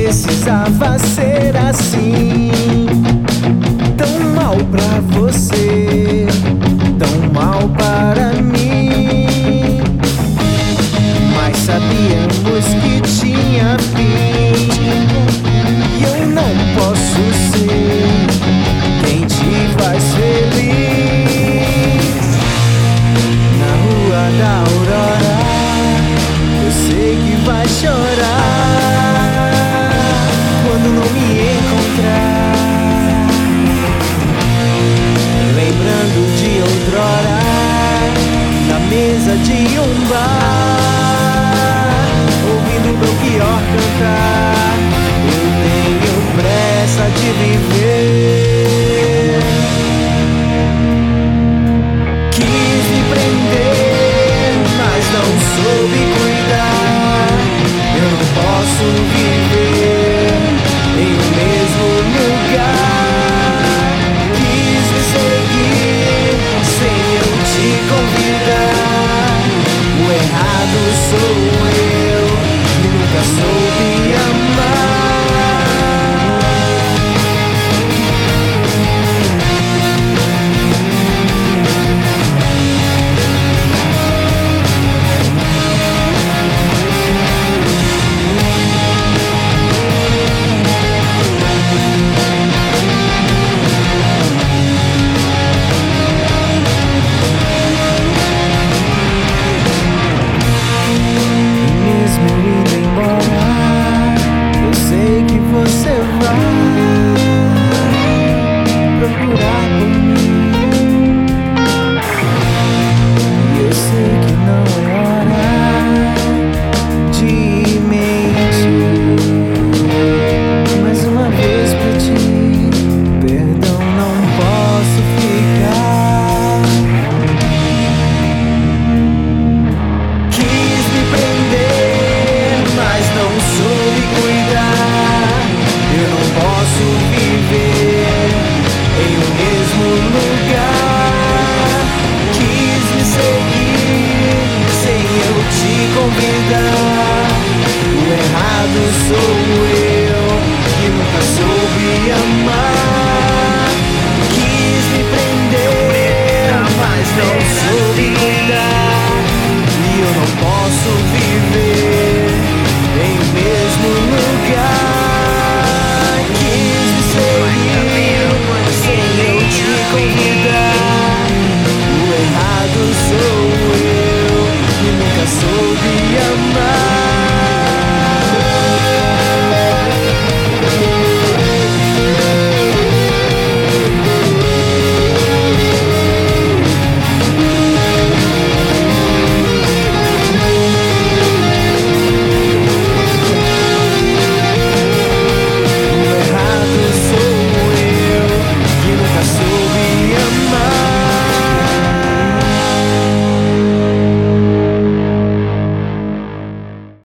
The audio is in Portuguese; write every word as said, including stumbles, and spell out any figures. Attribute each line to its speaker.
Speaker 1: precisava ser assim. Tão mal pra você, tão mal para mim. Mas sabíamos que tinha fim. E eu não posso ser quem te faz feliz. Na rua da aurora, eu sei que vai chorar quando não me encontrar. Lembrando de outrora, na mesa de um bar, ouvindo meu pior cantar. Eu tenho pressa de viver. Quis me prender, mas não soube cuidar. Eu não posso viver em um mesmo lugar. Quis me seguir sem eu te convidar. O errado sou eu, que nunca soube amar. Você vai procurar por mim. E eu sei que não é hora de mentir. Mais uma vez pedi perdão, não posso ficar. Quis me prender, mas não soube cuidar. Eu não posso viver em um mesmo lugar. Quis me seguir sem eu te convidar. O errado sou eu, que nunca soube amar.